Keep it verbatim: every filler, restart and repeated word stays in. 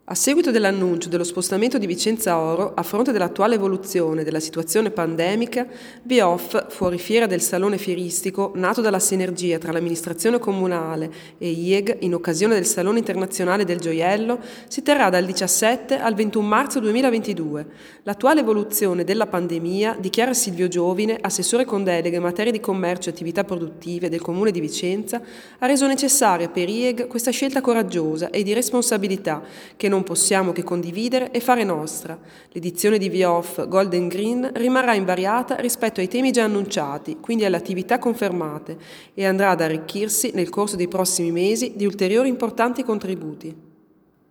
A seguito dell'annuncio dello spostamento di Vicenza Oro, a fronte dell'attuale evoluzione della situazione pandemica, Bioff, fuorifiera del Salone Fieristico, nato dalla sinergia tra l'amministrazione comunale e I E G in occasione del Salone Internazionale del Gioiello, si terrà dal diciassette al ventuno marzo duemilaventidue. L'attuale evoluzione della pandemia, dichiara Silvio Giovine, assessore con delega in materia di commercio e attività produttive del Comune di Vicenza, ha reso necessaria per I E G questa scelta coraggiosa e di responsabilità che non possiamo che condividere e fare nostra. L'edizione di Bioff Golden Green rimarrà invariata rispetto ai temi già annunciati, quindi alle attività confermate, e andrà ad arricchirsi nel corso dei prossimi mesi di ulteriori importanti contributi.